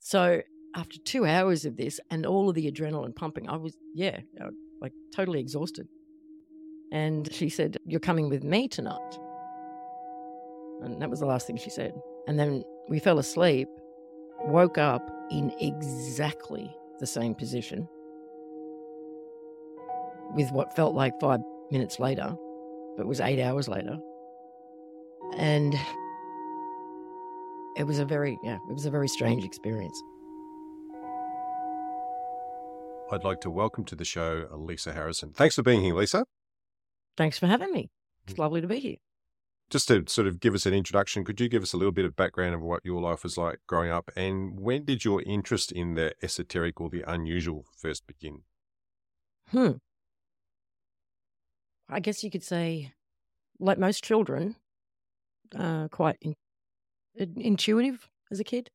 So after 2 hours of this and all of the adrenaline pumping, I was, like totally exhausted. And she said, "You're coming with me tonight." And that was the last thing she said. And then we fell asleep, woke up in exactly the same position with what felt like 5 minutes later, but was 8 hours later. And it was a very strange experience. I'd like to welcome to the show Lisa Harrison. Thanks for being here, Lisa. Thanks for having me. It's lovely to be here. Just to sort of give us an introduction, could you give us a little bit of background of what your life was like growing up, and when did your interest in the esoteric or the unusual first begin? I guess you could say, like most children, quite intuitive as a kid.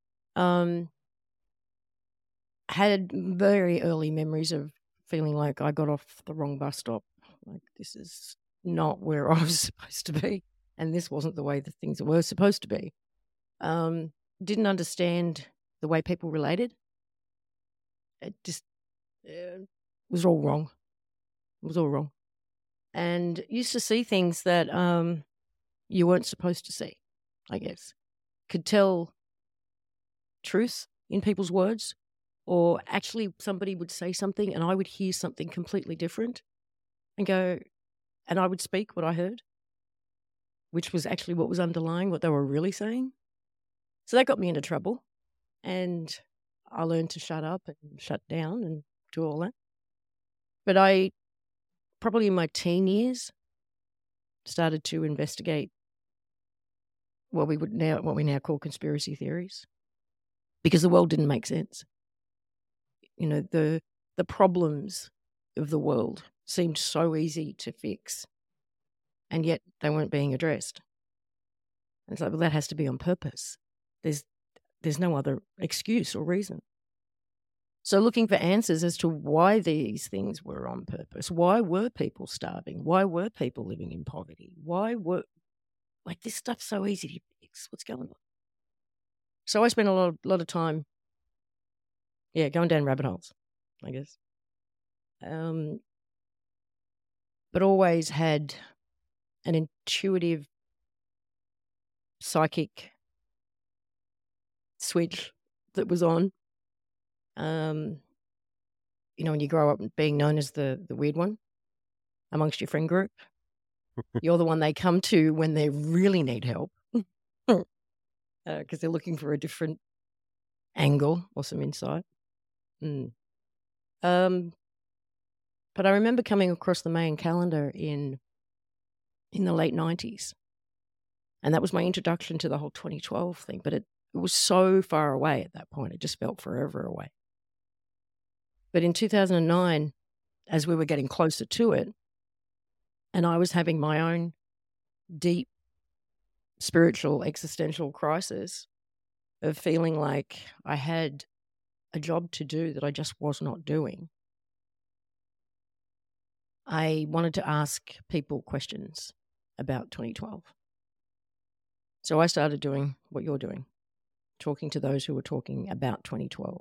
Had very early memories of feeling like I got off the wrong bus stop. Like, this is not where I was supposed to be, and this wasn't the way that things were supposed to be. Didn't understand the way people related. It just was all wrong. It was all wrong. And used to see things that you weren't supposed to see, I guess. Could tell truth in people's words, or actually somebody would say something and I would hear something completely different and go, and I would speak what I heard, which was actually what was underlying what they were really saying. So that got me into trouble, and I learned to shut up and shut down and do all that. But I, probably in my teen years, started to investigate what we now call conspiracy theories, because the world didn't make sense. You know, the problems of the world seemed so easy to fix, and yet they weren't being addressed. And it's like, well, that has to be on purpose. There's no other excuse or reason. So looking for answers as to why these things were on purpose. Why were people starving? Why were people living in poverty? Why were, like, this stuff's so easy to fix? What's going on? So I spent a lot of time, going down rabbit holes, I guess. But always had an intuitive, psychic switch that was on. When you grow up being known as the weird one amongst your friend group, you're the one they come to when they really need help, because they're looking for a different angle or some insight. But I remember coming across the Mayan calendar in the late 90s, and that was my introduction to the whole 2012 thing. But it was so far away at that point; it just felt forever away. But in 2009, as we were getting closer to it, and I was having my own deep spiritual existential crisis of feeling like I had a job to do that I just was not doing, I wanted to ask people questions about 2012. So I started doing what you're doing, talking to those who were talking about 2012.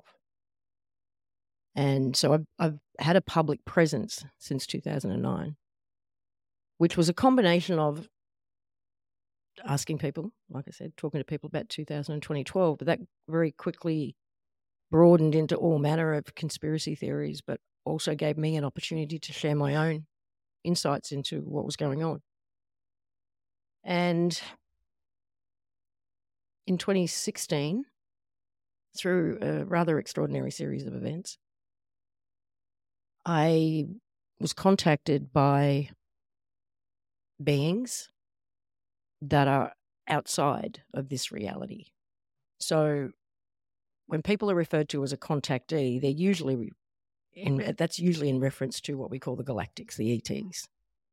And so I've had a public presence since 2009, which was a combination of asking people, like I said, talking to people about 2012, but that very quickly broadened into all manner of conspiracy theories, but also gave me an opportunity to share my own insights into what was going on. And in 2016, through a rather extraordinary series of events, I was contacted by beings that are outside of this reality. So when people are referred to as a contactee, they're usually that's usually in reference to what we call the galactics, the ETs,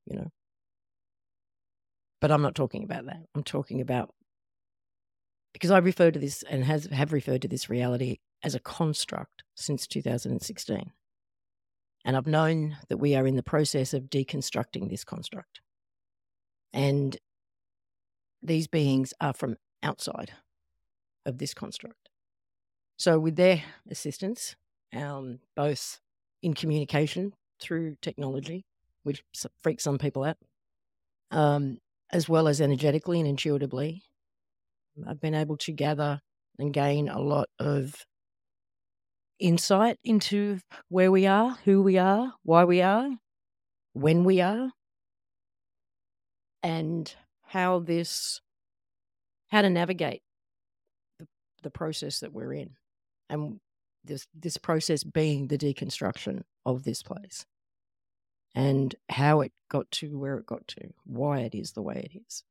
But I'm not talking about that. I'm talking about, because I refer to this and have referred to this reality as a construct since 2016. And I've known that we are in the process of deconstructing this construct. And these beings are from outside of this construct. So with their assistance, both in communication through technology, which freaks some people out, as well as energetically and intuitively, I've been able to gather and gain a lot of insight into where we are, who we are, why we are, when we are, and how to navigate the process that we're in. And this process being the deconstruction of this place and how it got to where it got to, why it is the way it is.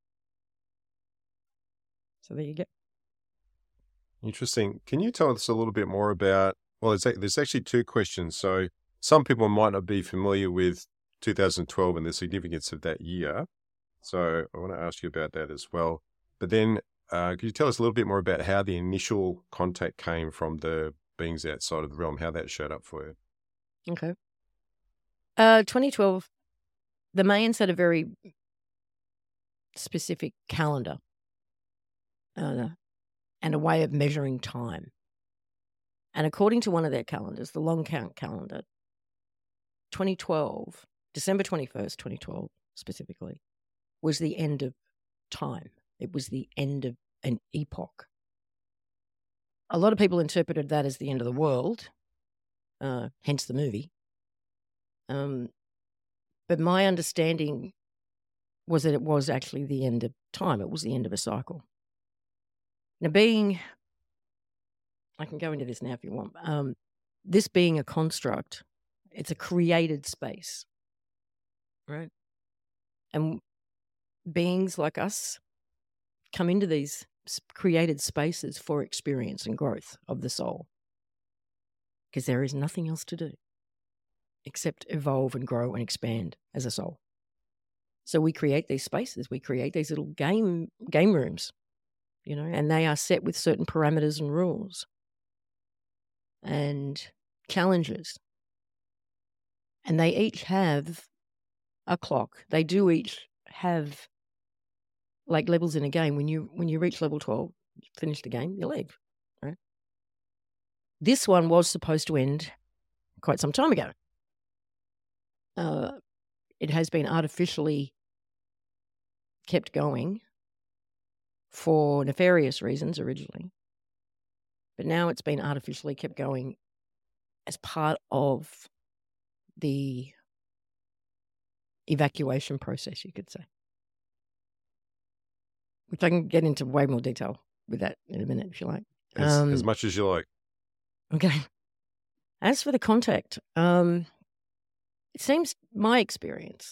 So there you go. Interesting. Can you tell us a little bit more about, well, there's actually two questions. So some people might not be familiar with 2012 and the significance of that year. So I want to ask you about that as well. But then could you tell us a little bit more about how the initial contact came from the beings outside of the realm, how that showed up for you? Okay. 2012, the Mayans had a very specific calendar and a way of measuring time. And according to one of their calendars, the long count calendar, 2012, December 21st, 2012 specifically, was the end of time. It was the end of an epoch. A lot of people interpreted that as the end of the world, hence the movie. But my understanding was that it was actually the end of time. It was the end of a cycle. Now, I can go into this now if you want. This being a construct, it's a created space, right? And beings like us come into these created spaces for experience and growth of the soul, because there is nothing else to do except evolve and grow and expand as a soul. So we create these spaces, we create these little game rooms, and they are set with certain parameters and rules and challenges. And they each have a clock. They do each have like levels in a game. When you reach level 12, you finish the game, you leave, right? This one was supposed to end quite some time ago. It has been artificially kept going for nefarious reasons originally, but now it's been artificially kept going as part of the evacuation process, you could say, which I can get into way more detail with that in a minute if you like. As much as you like. Okay. As for the contact, it seems my experience,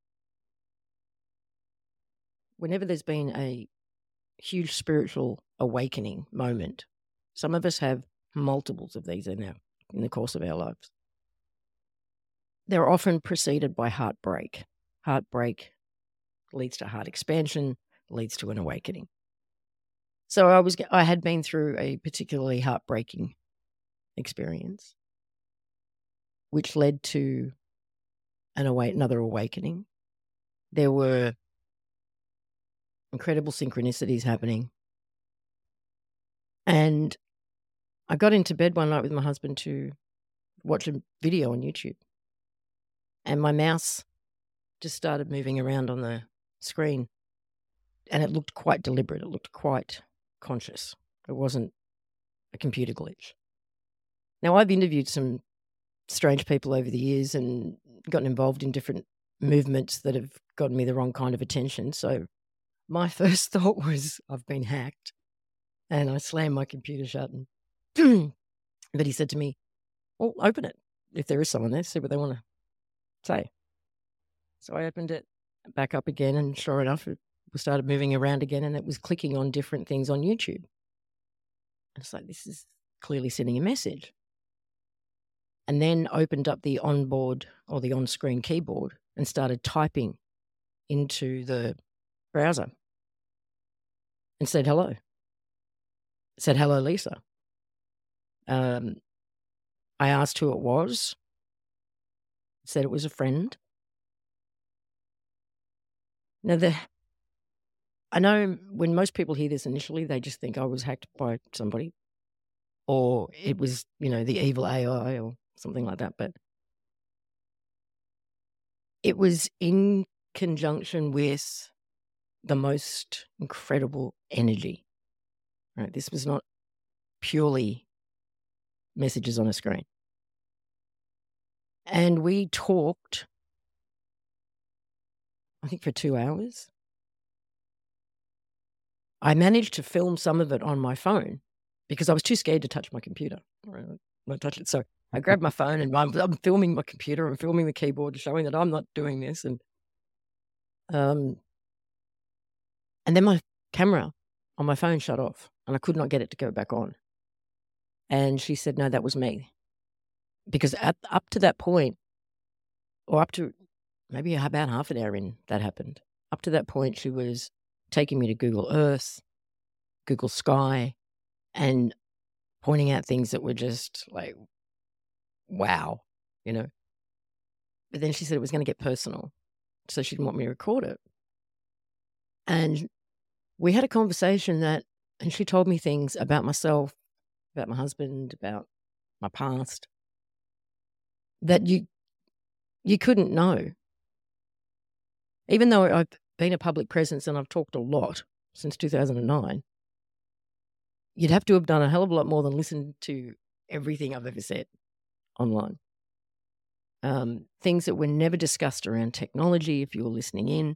whenever there's been a huge spiritual awakening moment, some of us have multiples of these in the course of our lives. They're often preceded by heartbreak. Heartbreak leads to heart expansion, leads to an awakening. So I had been through a particularly heartbreaking experience, which led to another awakening. There were incredible synchronicities happening. And I got into bed one night with my husband to watch a video on YouTube. And my mouse just started moving around on the screen. And it looked quite deliberate. It looked quite conscious. It wasn't a computer glitch. Now, I've interviewed some strange people over the years and gotten involved in different movements that have gotten me the wrong kind of attention. So my first thought was, I've been hacked. And I slammed my computer shut. But he said to me, well, open it. If there is someone there, see what they want to say. So I opened it back up again, and sure enough, it started moving around again, and it was clicking on different things on YouTube. And it's like, this is clearly sending a message. And then opened up the onboard or the on-screen keyboard and started typing into the browser and said hello. Said, hello, Lisa. I asked who it was. Said it was a friend. Now, I know when most people hear this initially, they just think I was hacked by somebody. or it was, the evil AI or something like that. But it was in conjunction with the most incredible energy, right? This was not purely messages on a screen. And we talked, I think, for 2 hours. I managed to film some of it on my phone because I was too scared to touch my computer. I won't touch it. So I grabbed my phone and I'm filming my computer. I'm filming the keyboard, showing that I'm not doing this. And then my camera on my phone shut off and I could not get it to go back on. And she said, no, that was me. Because up to that point, or up to maybe about half an hour in, that happened. Up to that point, she was taking me to Google Earth, Google Sky, and pointing out things that were just like, wow, But then she said it was going to get personal. So she didn't want me to record it. And we had a conversation and she told me things about myself, about my husband, about my past, that you couldn't know. Even though I've been a public presence and I've talked a lot since 2009, you'd have to have done a hell of a lot more than listen to everything I've ever said online. Things that were never discussed around technology, if you were listening in.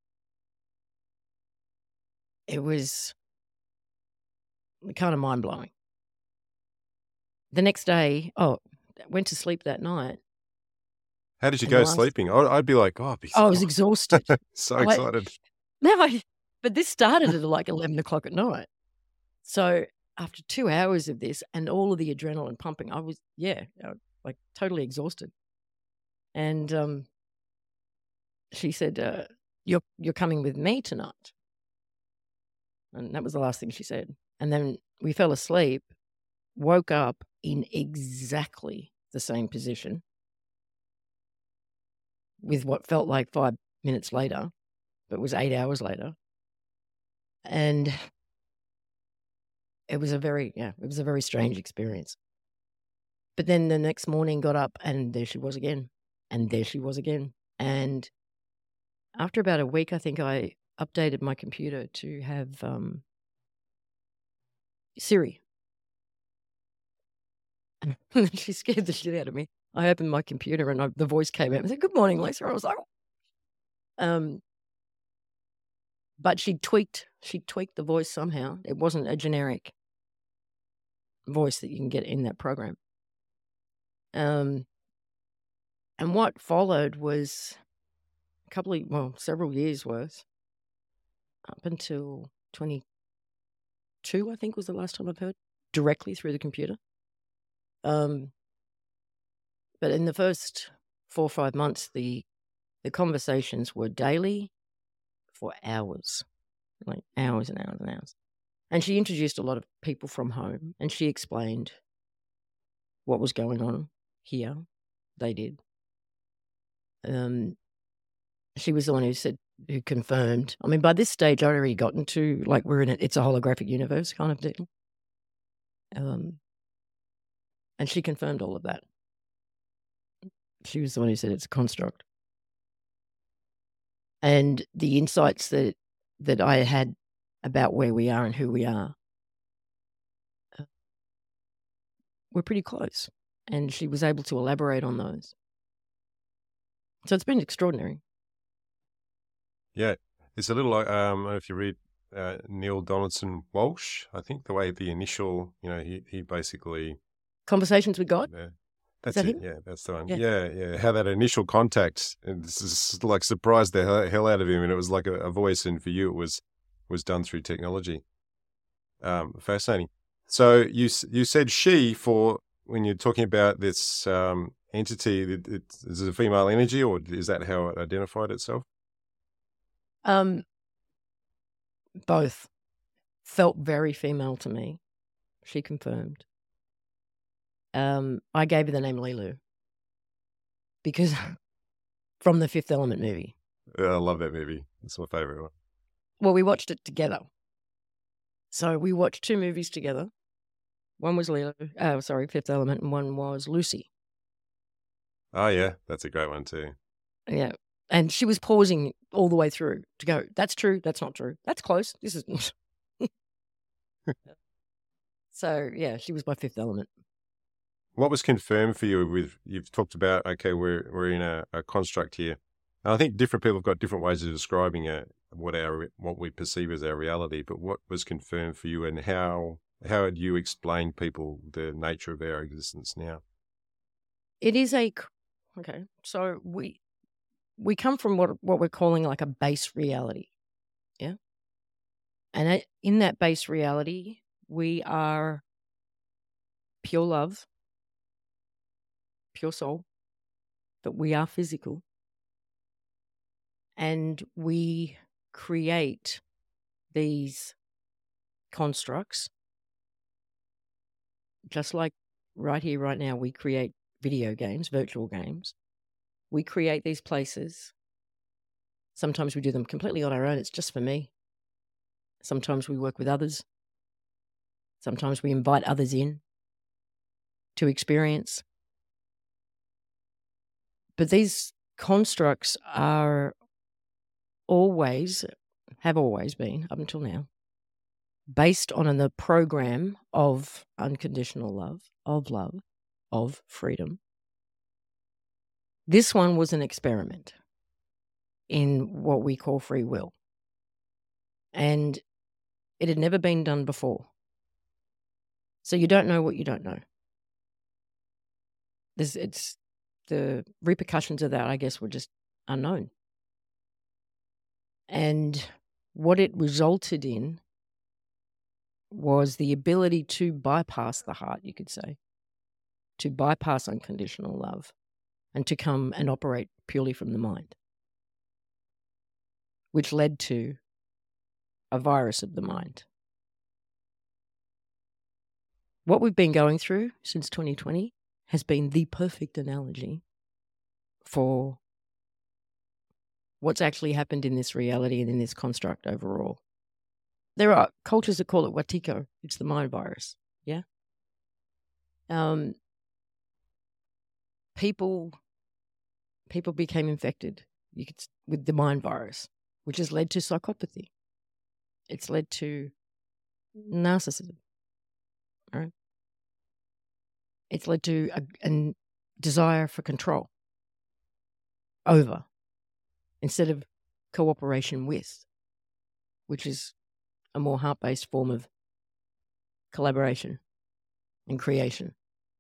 It was kind of mind-blowing. The next day, went to sleep that night. How did you go sleeping? I'd be like, I was exhausted. So excited. But this started at like 11 o'clock at night. So after 2 hours of this and all of the adrenaline pumping, I was, like totally exhausted. And she said, you're coming with me tonight. And that was the last thing she said. And then we fell asleep, woke up in exactly the same position with what felt like 5 minutes later, but was 8 hours later. And it was a very strange experience. But then the next morning got up and there she was again. And there she was again. And after about a week, I think I updated my computer to have Siri. And she scared the shit out of me. I opened my computer and the voice came out and said, "Good morning, Lisa." I was like, but she tweaked the voice somehow. It wasn't a generic voice that you can get in that program. And what followed was several years worth, up until 22, I think was the last time I've heard, directly through the computer. But in the first 4 or 5 months, the conversations were daily for hours, like hours and hours and hours. And she introduced a lot of people from home and she explained what was going on here. They did. She was the one who confirmed. I mean, by this stage, I'd already gotten to, like, we're in it's a holographic universe kind of deal. And she confirmed all of that. She was the one who said it's a construct. And the insights that I had about where we are and who we are were pretty close. And she was able to elaborate on those. So it's been extraordinary. Yeah. It's a little like, I don't know if you read Neil Donaldson Walsh, I think the way the initial, he basically... Conversations with God? Yeah. That's it. Yeah, that's the one. Yeah. How that initial contact, and this is like surprised the hell out of him, and it was like a voice, and for you it was done through technology. Fascinating. So you said she for when you're talking about this entity. Is it a female energy, or is that how it identified itself? Both. Felt very female to me. She confirmed. I gave her the name Lilu because from the Fifth Element movie. I love that movie. It's my favorite one. Well, we watched it together. So we watched 2 movies together. One was Lilo, Fifth Element, and one was Lucy. Oh, yeah. That's a great one too. Yeah. And she was pausing all the way through to go, that's true, that's not true, that's close, this is. So, yeah, she was my Fifth Element. What was confirmed for you with, you've talked about, okay, we're in a construct here. And I think different people have got different ways of describing what we perceive as our reality, but what was confirmed for you, and how would you explain people the nature of our existence now? It is okay, so we come from what we're calling like a base reality, yeah? And in that base reality, we are pure love, pure soul, but we are physical. And we create these constructs, just like right here, right now, we create video games, virtual games. We create these places. Sometimes we do them completely on our own. It's just for me. Sometimes we work with others. Sometimes we invite others in to experience. But these constructs have always been, up until now, based on the program of unconditional love, of freedom. This one was an experiment in what we call free will. And it had never been done before. So you don't know what you don't know. It's the repercussions of that, I guess, were just unknown. And what it resulted in was the ability to bypass the heart, you could say, to bypass unconditional love and to come and operate purely from the mind, which led to a virus of the mind. What we've been going through since 2020 has been the perfect analogy for what's actually happened in this reality and in this construct overall. There are cultures that call it Watiko. It's the mind virus. Yeah. People became infected with the mind virus, which has led to psychopathy. It's led to narcissism. All right. It's led to a desire for control over instead of cooperation with, which is a more heart-based form of collaboration and creation.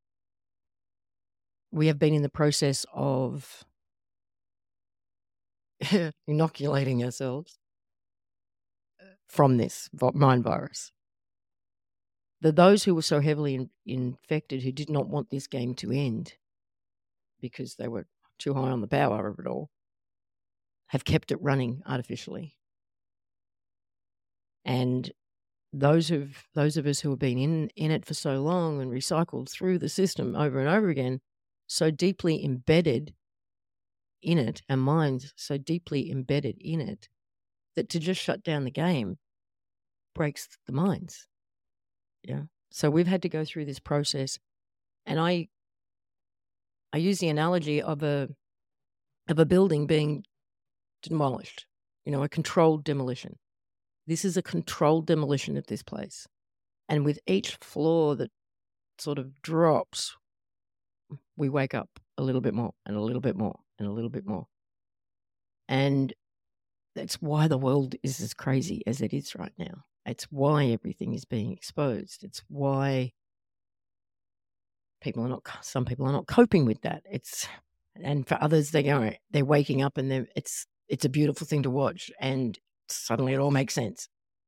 We have been in the process of inoculating ourselves from this mind virus. Those who were so heavily infected, who did not want this game to end because they were too high on the power of it all, have kept it running artificially. And those of us who have been in it for so long and recycled through the system over and over again, so deeply embedded in it, our minds so deeply embedded in it, that to just shut down the game breaks the minds. Yeah. So we've had to go through this process, and I use the analogy of a building being demolished, a controlled demolition. This is a controlled demolition of this place. And with each floor that sort of drops, we wake up a little bit more and a little bit more and a little bit more. And that's why the world is as crazy as it is right now. It's why everything is being exposed. It's why some people are not coping with that. And for others, they're waking up and it's a beautiful thing to watch, and suddenly it all makes sense.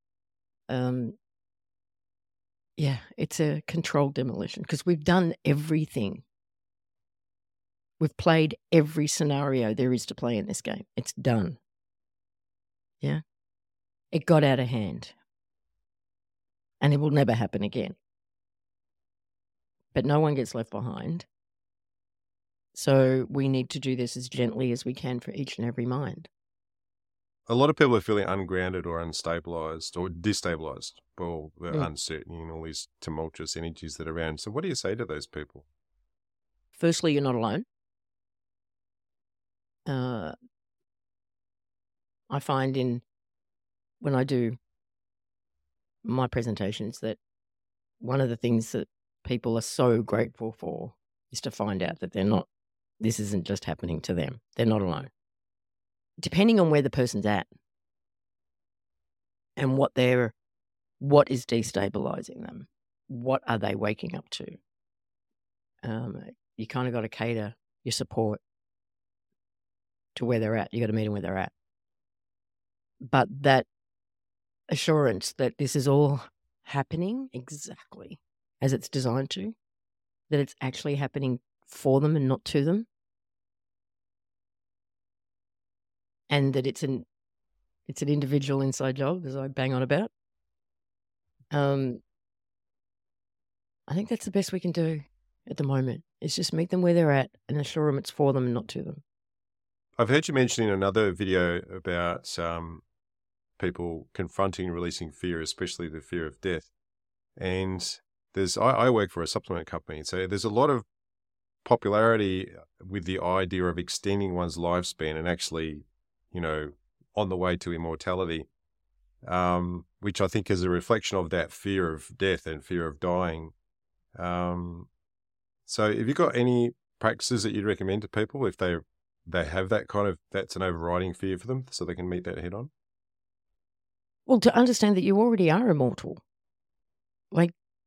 Yeah, it's a controlled demolition because we've done everything. We've played every scenario there is to play in this game. It's done. Yeah. It got out of hand. And it will never happen again. But no one gets left behind. So we need to do this as gently as we can for each and every mind. a lot of people are feeling ungrounded or unstabilized or destabilized by all the Mm. uncertainty and all these tumultuous energies that are around. So what do you say to those people? Firstly, you're not alone. I find when I do my presentations that one of the things that people are so grateful for is to find out that this isn't just happening to them. They're not alone. Depending on where the person's at and what is destabilizing them, what are they waking up to? You kind of got to cater your support to where they're at. You got to meet them where they're at. But that assurance that this is all happening exactly as it's designed to, that it's actually happening for them and not to them, and that it's an individual inside job, as I bang on about. I think that's the best we can do at the moment, is just meet them where they're at and assure them it's for them and not to them. I've heard you mention in another video about people confronting and releasing fear, especially the fear of death. And I work for a supplement company, so there's a lot of popularity with the idea of extending one's lifespan and actually, on the way to immortality, which I think is a reflection of that fear of death and fear of dying. So have you got any practices that you'd recommend to people if they have that's an overriding fear for them, so they can meet that head on? Well, to understand that you already are immortal. Like,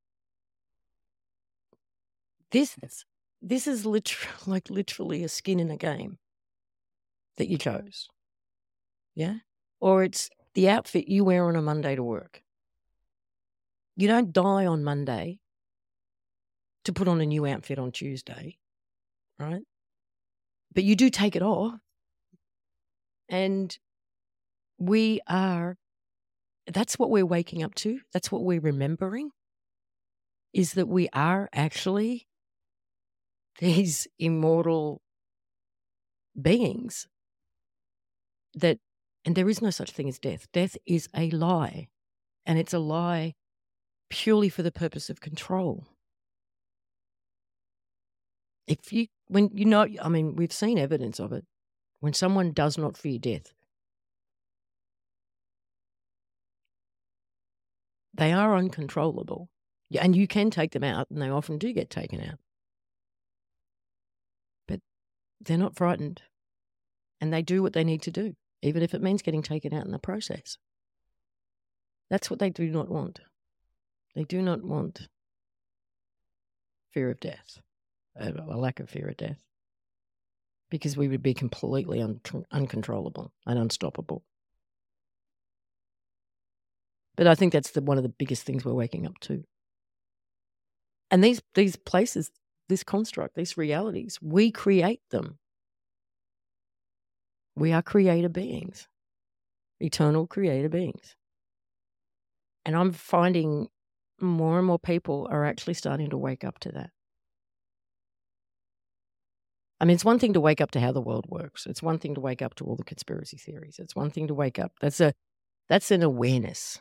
this is literally a skin in a game that you chose. Yeah? Or it's the outfit you wear on a Monday to work. You don't die on Monday to put on a new outfit on Tuesday, right? But you do take it off. And that's what we're waking up to. That's what we're remembering, is that we are actually these immortal beings and there is no such thing as death. Death is a lie, and it's a lie purely for the purpose of control. We've seen evidence of it. When someone does not fear death, they are uncontrollable. And you can take them out, and they often do get taken out. But they're not frightened, and they do what they need to do, even if it means getting taken out in the process. That's what they do not want. They do not want fear of death, a lack of fear of death, because we would be completely uncontrollable and unstoppable. But I think that's one of the biggest things we're waking up to. And these places, this construct, these realities, we create them. We are creator beings, eternal creator beings. And I'm finding more and more people are actually starting to wake up to that. I mean, it's one thing to wake up to how the world works. It's one thing to wake up to all the conspiracy theories. It's one thing to wake up. That's an awareness.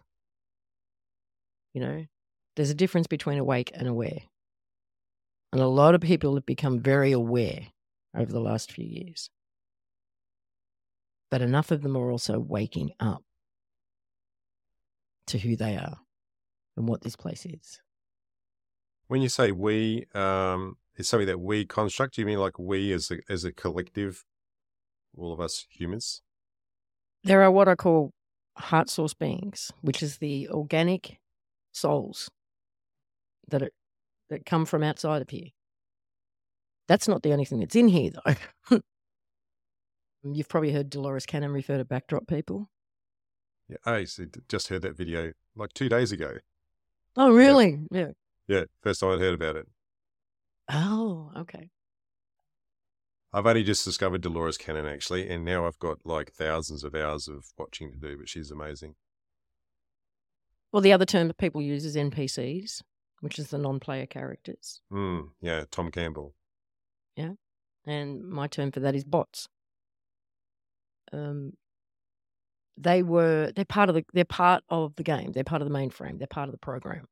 There's a difference between awake and aware. And a lot of people have become very aware over the last few years. But enough of them are also waking up to who they are and what this place is. When you say we, is something that we construct, do you mean like we as a collective, all of us humans? There are what I call heart source beings, which is the organic souls that come from outside of here. That's not the only thing that's in here, though. You've probably heard Dolores Cannon refer to backdrop people. Yeah, I just heard that video like 2 days ago. Oh, really? Yeah. Yeah, first time I'd heard about it. Oh, okay. I've only just discovered Dolores Cannon, actually, and now I've got like thousands of hours of watching to do, but she's amazing. Well, the other term that people use is NPCs, which is the non-player characters. Yeah, Tom Campbell. Yeah, and my term for that is bots. they're part of the game. They're part of the mainframe. They're part of the program.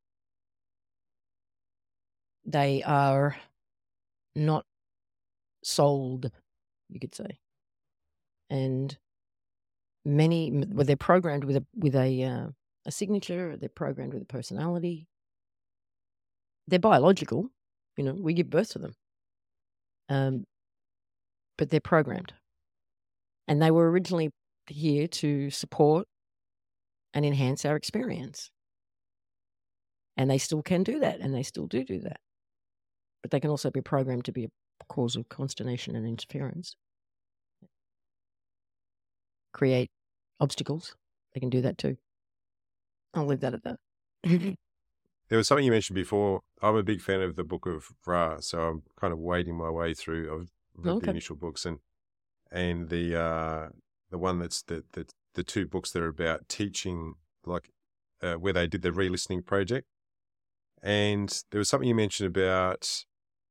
They are not sold, you could say. And they're programmed with a signature. They're programmed with a personality. They're biological. We give birth to them. But they're programmed. And they were originally here to support and enhance our experience. And they still can do that, and they still do that. But they can also be programmed to be a cause of consternation and interference. Create obstacles. They can do that too. I'll leave that at that. There was something you mentioned before. I'm a big fan of the Book of Ra, so I'm kind of wading my way through. I've read the initial books and the one that's the two books that are about teaching, like where they did the re-listening project. And there was something you mentioned about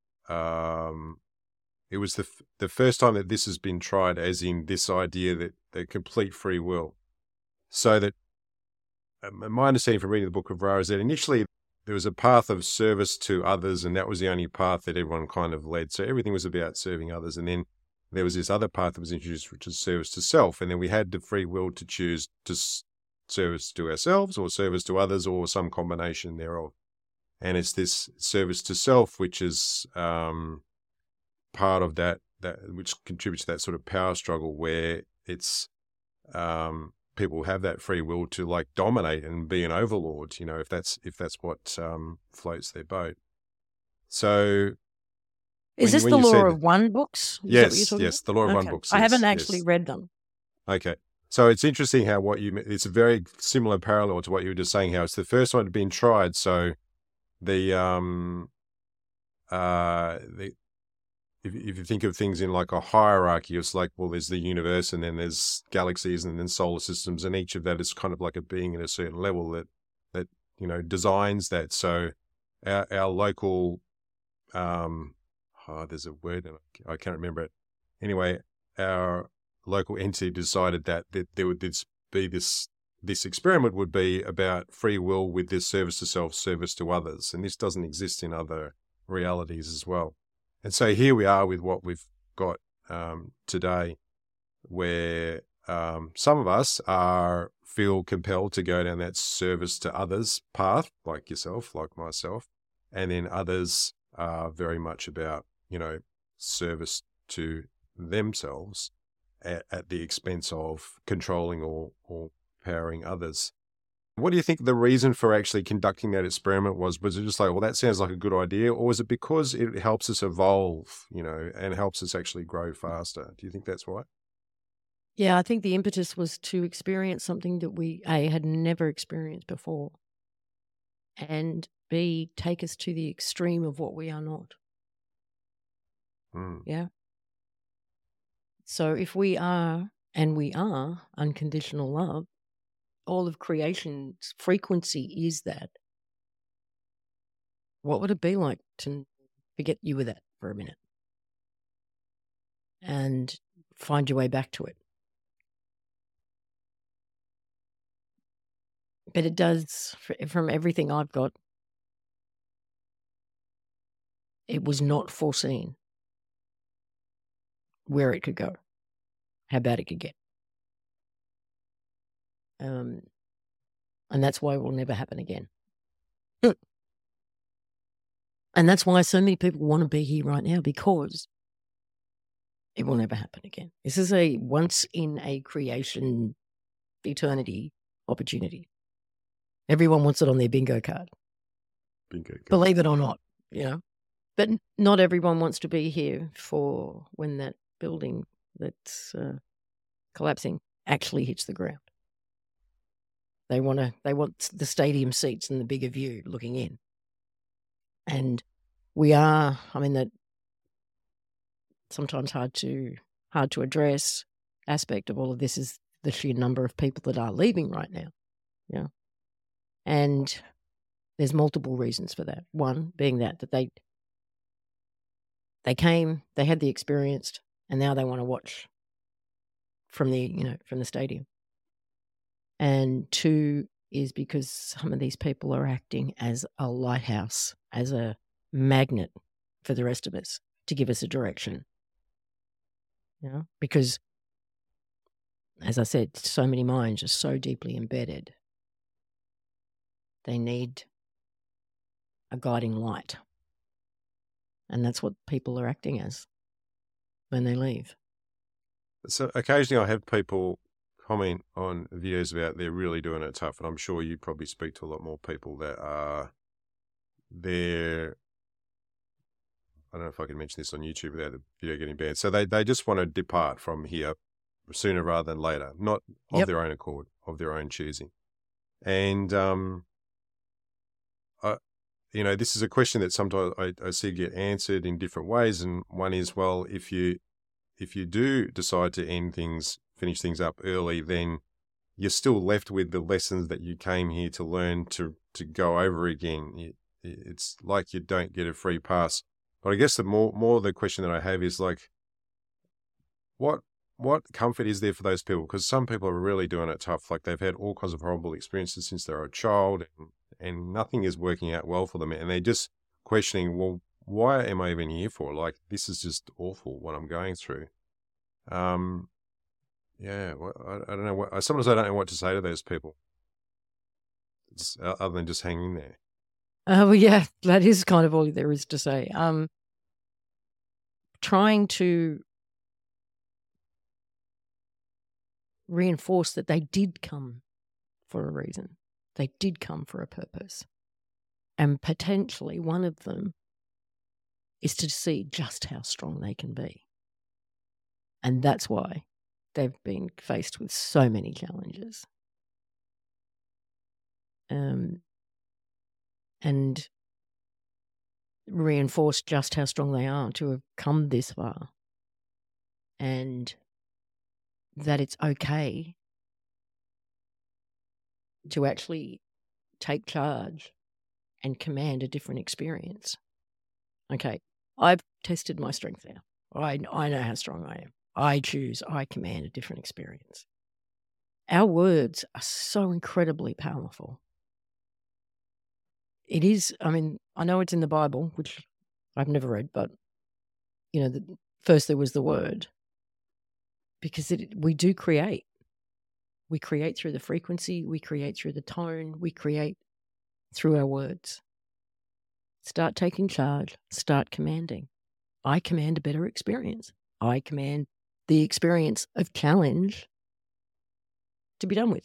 it was the first time that this has been tried, as in this idea that the complete free will. So that my understanding from reading the Book of Ra is that initially there was a path of service to others, and that was the only path that everyone kind of led. So everything was about serving others. And then there was this other path that was introduced, which is service to self. And then we had the free will to choose to service to ourselves or service to others or some combination thereof. And it's this service to self, which is part of that which contributes to that sort of power struggle where it's people have that free will to like dominate and be an overlord, if that's what floats their boat. So is this the Law of One books? Yes, the Law of One books. I haven't actually read them. Okay. So it's interesting how it's a very similar parallel to what you were just saying, how it's the first one to be tried. So if you think of things in like a hierarchy, it's like, well, there's the universe and then there's galaxies and then solar systems, and each of that is kind of like a being at a certain level that designs that. So our local, there's a word, I can't remember it. Anyway, our local entity decided that there would be this experiment would be about free will with this service to self, service to others. And this doesn't exist in other realities as well. And so here we are with what we've got today, where some of us feel compelled to go down that service to others path, like yourself, like myself, and then others are very much about, service to themselves at the expense of controlling or powering others. What do you think the reason for actually conducting that experiment was? Was it just like, well, that sounds like a good idea? Or was it because it helps us evolve, and helps us actually grow faster? Do you think that's right? Yeah, I think the impetus was to experience something that we, A, had never experienced before, and B, take us to the extreme of what we are not. Yeah. So if we are, and we are, unconditional love, all of creation's frequency is that. What would it be like to forget you were that for a minute and find your way back to it? But it does, from everything I've got, it was not foreseen where it could go, how bad it could get. And that's why it will never happen again. And that's why so many people want to be here right now, because it will never happen again. This is a once in a creation eternity opportunity. Everyone wants it on their bingo card. Believe it or not, But not everyone wants to be here for when that building that's collapsing actually hits the ground. They want the stadium seats and the bigger view looking in. And that sometimes hard to address aspect of all of this is the sheer number of people that are leaving right now. Yeah. And there's multiple reasons for that. One being that they came, they had the experience, and now they want to watch from the stadium. And 2 is because some of these people are acting as a lighthouse, as a magnet for the rest of us to give us a direction. Because, as I said, so many minds are so deeply embedded. They need a guiding light. And that's what people are acting as when they leave. So occasionally I have people comment on videos about they're really doing it tough, and I'm sure you probably speak to a lot more people that are there. I don't know if I can mention this on YouTube without the video getting banned. So they just want to depart from here sooner rather than later, not of their own accord, of their own choosing. And, this is a question that sometimes I see get answered in different ways. And one is, well, if you do decide to finish things up early, then you're still left with the lessons that you came here to learn to go over again. It's like you don't get a free pass. But I guess the more the question that I have is like, what comfort is there for those people? Because some people are really doing it tough. Like they've had all kinds of horrible experiences since they were a child, and nothing is working out well for them. And they're just questioning, well, why am I even here for? Like, this is just awful what I'm going through. Well, I don't know. Sometimes I don't know what to say to those people. Other than just hang in there. Well, yeah, that is kind of all there is to say. Trying to reinforce that they did come for a reason. They did come for a purpose. And potentially one of them is to see just how strong they can be. And that's why they've been faced with so many challenges. And reinforce just how strong they are to have come this far. And that it's okay to actually take charge and command a different experience. Okay, I've tested my strength now. I know how strong I am. I command a different experience. Our words are so incredibly powerful. It is, I know it's in the Bible, which I've never read, but, first there was the word. Because we do create. We create through the frequency, we create through the tone, we create through our words. Start taking charge, start commanding. I command a better experience. I command the experience of challenge to be done with.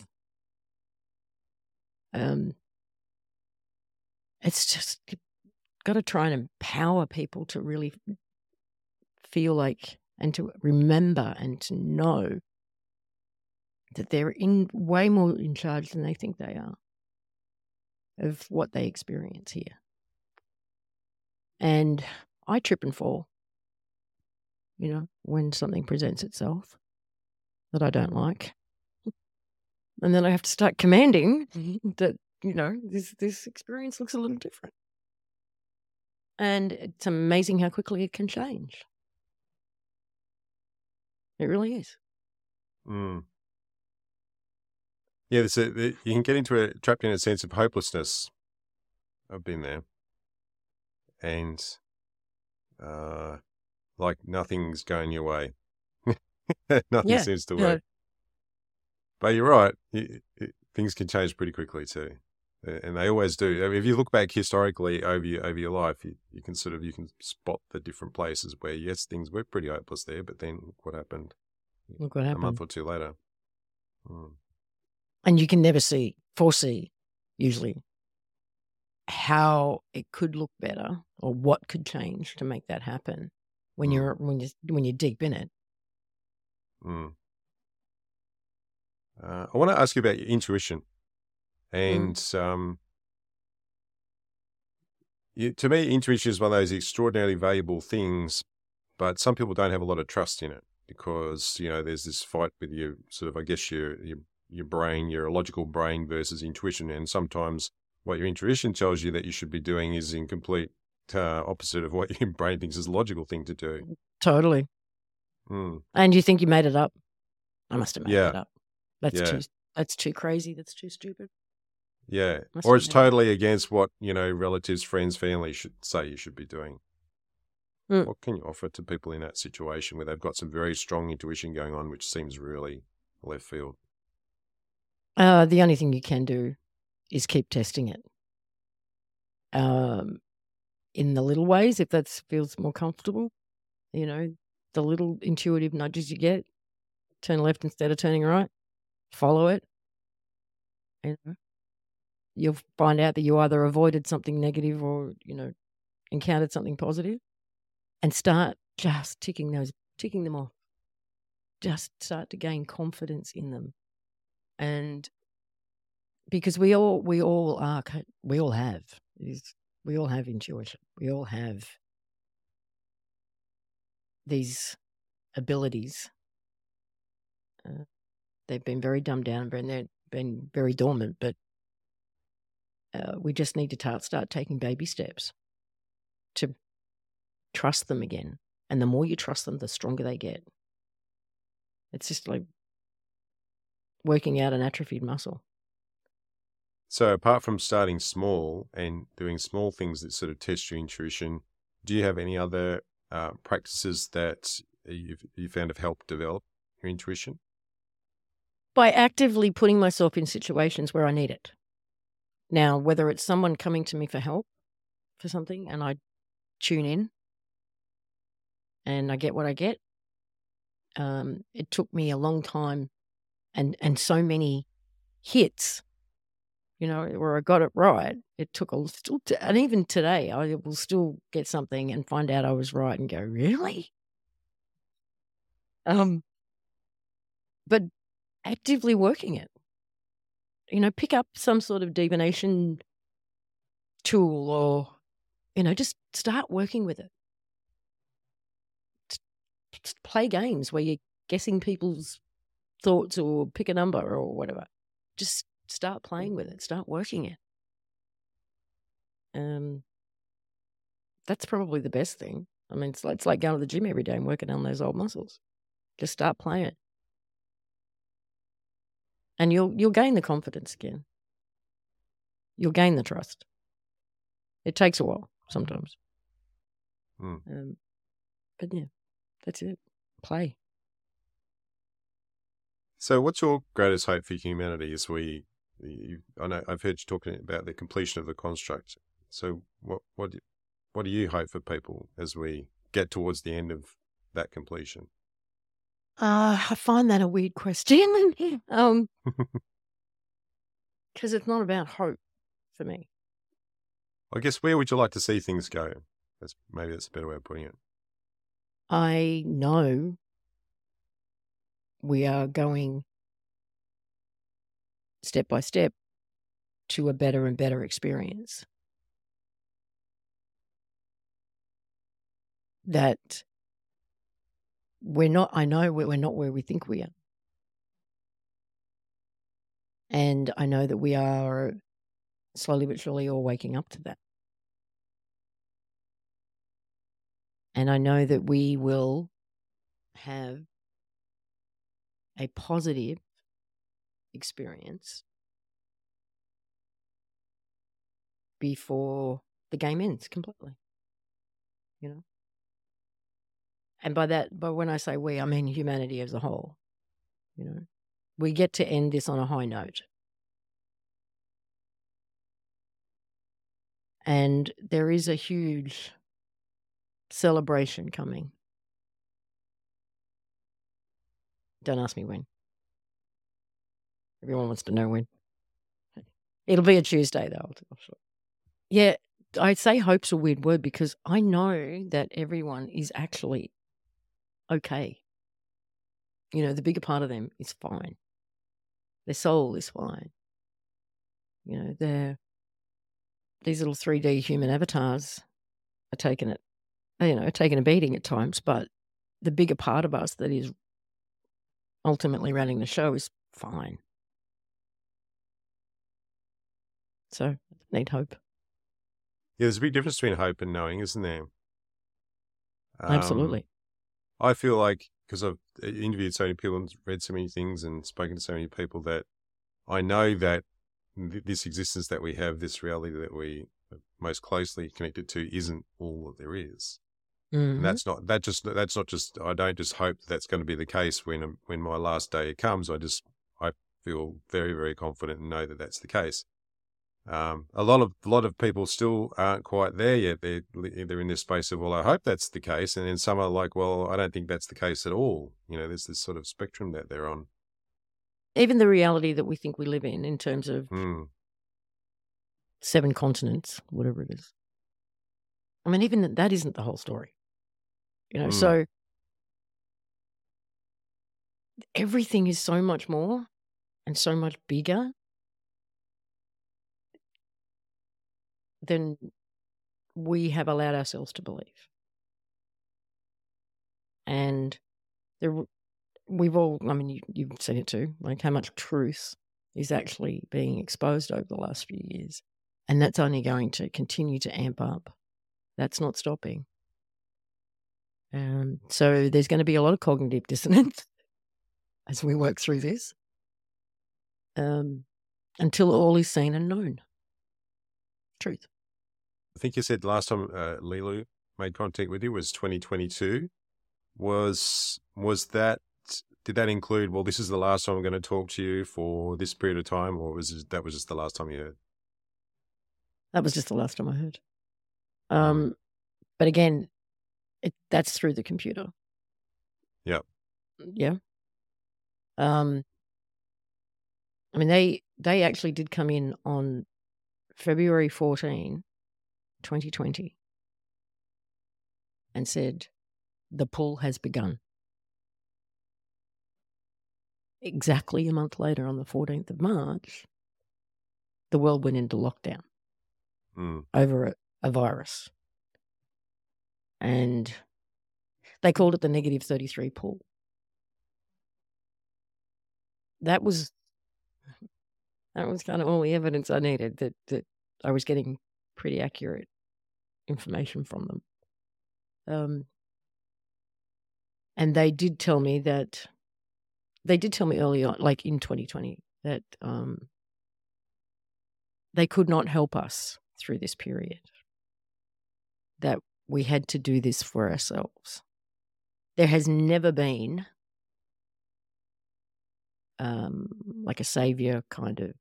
It's just got to try and empower people to really feel like, and to remember and to know that they're way more in charge than they think they are of what they experience here. And I trip and fall, when something presents itself that I don't like. And then I have to start commanding that, this experience looks a little different. And it's amazing how quickly it can change. It really is. Mm. Yeah, you can get trapped in a sense of hopelessness. I've been there. And like nothing's going your way. Nothing seems to work. But you're right. Things can change pretty quickly too. And they always do. I mean, if you look back historically over your life, you can spot the different places where, yes, things were pretty hopeless there, but then what happened? Look what happened. A month or two later. Mm. And you can never foresee, usually, how it could look better or what could change to make that happen when you're deep in it. Mm. I want to ask you about your intuition. And to me, intuition is one of those extraordinarily valuable things, but some people don't have a lot of trust in it because, there's this fight with your sort of, I guess, your brain, your logical brain versus intuition. And sometimes what your intuition tells you that you should be doing is in complete opposite of what your brain thinks is the logical thing to do. Totally. Mm. And you think you made it up? I must have made it up. That's That's too crazy. That's too stupid. Yeah. That's Or not it's me. totally against what, relatives, friends, family should say you should be doing. Mm. What can you offer to people in that situation where they've got some very strong intuition going on, which seems really left field? The only thing you can do is keep testing it. In the little ways, if that feels more comfortable, the little intuitive nudges you get, turn left instead of turning right, follow it. You'll find out that you either avoided something negative or, encountered something positive, and start just ticking them off. Just start to gain confidence in them. And because we all have intuition. We all have these abilities. They've been very dumbed down and they've been very dormant, but we just need to start taking baby steps to trust them again. And the more you trust them, the stronger they get. It's just like working out an atrophied muscle. So apart from starting small and doing small things that sort of test your intuition, do you have any other practices that you found have helped develop your intuition? By actively putting myself in situations where I need it. Now, whether it's someone coming to me for help for something and I tune in and I get what I get, it took me a long time and so many hits, where I got it right. It took and even today, I will still get something and find out I was right and go, really? But actively working it, pick up some sort of divination tool or, just start working with it. Just play games where you're guessing people's thoughts or pick a number or whatever. Just start playing with it. Start working it. That's probably the best thing. I mean, it's like going to the gym every day and working on those old muscles. Just start playing it. And you'll gain the confidence again. You'll gain the trust. It takes a while sometimes. But yeah, that's it. Play. So what's your greatest hope for humanity as I know I've heard you talking about the completion of the construct. So what do you hope for people as we get towards the end of that completion? I find that a weird question. Because it's not about hope for me. I guess where would you like to see things go? Maybe that's a better way of putting it. I know we are going step by step to a better and better experience. That I know we're not where we think we are. And I know that we are slowly but surely all waking up to that. And I know that we will have a positive experience before the game ends completely. And but when I say we, I mean humanity as a whole. We get to end this on a high note. And there is a huge celebration coming. Don't ask me when. Everyone wants to know when. It'll be a Tuesday, though. I'm sure. Yeah, I'd say hope's a weird word because I know that everyone is actually okay. The bigger part of them is fine. Their soul is fine. These little 3D human avatars are taking a beating at times, but the bigger part of us that is ultimately running the show is fine. So, need hope. Yeah, there's a big difference between hope and knowing, isn't there? Absolutely. I feel like, because I've interviewed so many people and read so many things and spoken to so many people, that I know that this existence that we have, this reality that we are most closely connected to, isn't all that there is. And that's not just. I don't just hope that's going to be the case when my last day comes. I feel very, very confident and know that that's the case. A lot of people still aren't quite there yet. They're in this space of, well, I hope that's the case, and then some are like, well, I don't think that's the case at all. There's this sort of spectrum that they're on. Even the reality that we think we live in terms of 7 continents, whatever it is. I mean, even that isn't the whole story. So everything is so much more and so much bigger than we have allowed ourselves to believe. And we've all, I mean, you've seen it too, like how much truth is actually being exposed over the last few years. And that's only going to continue to amp up. That's not stopping. So there's going to be a lot of cognitive dissonance as we work through this, until all is seen and known. Truth. I think you said last time Lilu made contact with you was 2022. Was that, did that include, well, this is the last time I'm going to talk to you for this period of time, or that was just the last time you heard? That was just the last time I heard. But again, that's through the computer. Yeah. Yeah. I mean, they actually did come in on February 14, 2020, and said, the pull has begun. Exactly a month later, on the 14th of March, the world went into lockdown over a virus. And they called it the negative 33 pull. That was kind of all the evidence I needed that I was getting pretty accurate information from them. And they did tell me early on, like in 2020, that they could not help us through this period, that we had to do this for ourselves. There has never been like a savior kind of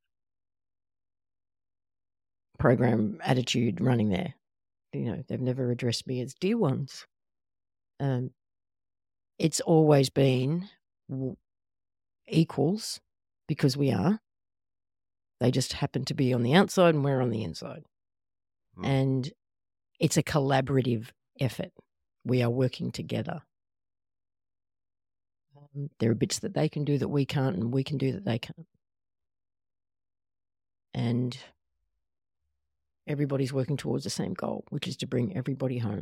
program attitude running there. They've never addressed me as dear ones. It's always been equals, because we are. They just happen to be on the outside and we're on the inside. And it's a collaborative effort. We are working together. There are bits that they can do that we can't, and we can do that they can't. And everybody's working towards the same goal, which is to bring everybody home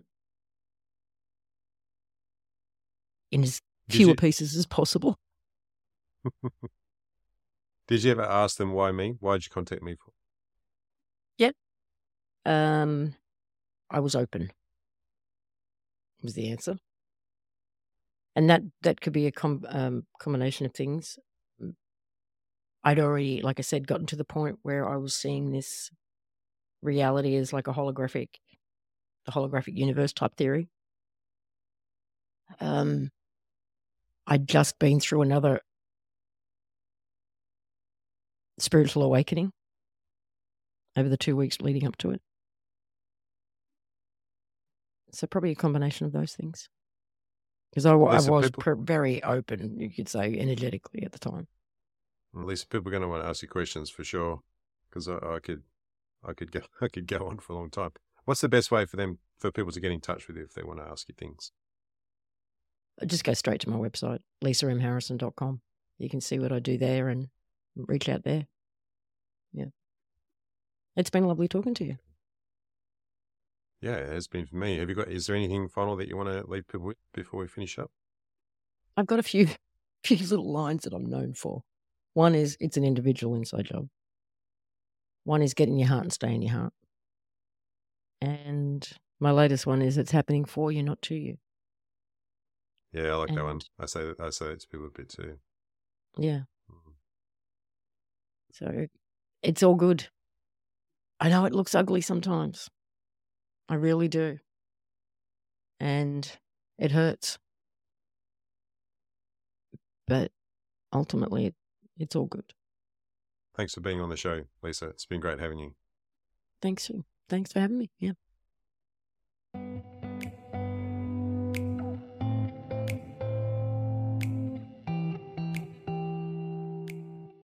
in as fewer pieces as possible. Did you ever ask them why me? Why did you contact me for? Yep. I was open, was the answer. And that could be a combination of things. I'd already, like I said, gotten to the point where I was seeing this reality as like the holographic universe type theory. I'd just been through another spiritual awakening over the 2 weeks leading up to it. So probably a combination of those things. Because I was very open, you could say, energetically at the time. At least people are going to want to ask you questions for sure, because I could go on for a long time. What's the best way for people to get in touch with you if they want to ask you things? Just go straight to my website, lisamharrison.com. You can see what I do there and reach out there. Yeah. It's been lovely talking to you. Yeah, it has been for me. Is there anything final that you want to leave people with before we finish up? I've got a few little lines that I'm known for. One is, it's an individual inside job. One is, get in your heart and stay in your heart. And my latest one is, it's happening for you, not to you. Yeah, I like that one. I say that to people a bit too. Yeah. So it's all good. I know it looks ugly sometimes. I really do. And it hurts. But ultimately, it's all good. Thanks for being on the show, Lisa. It's been great having you. Thanks for having me. Yeah.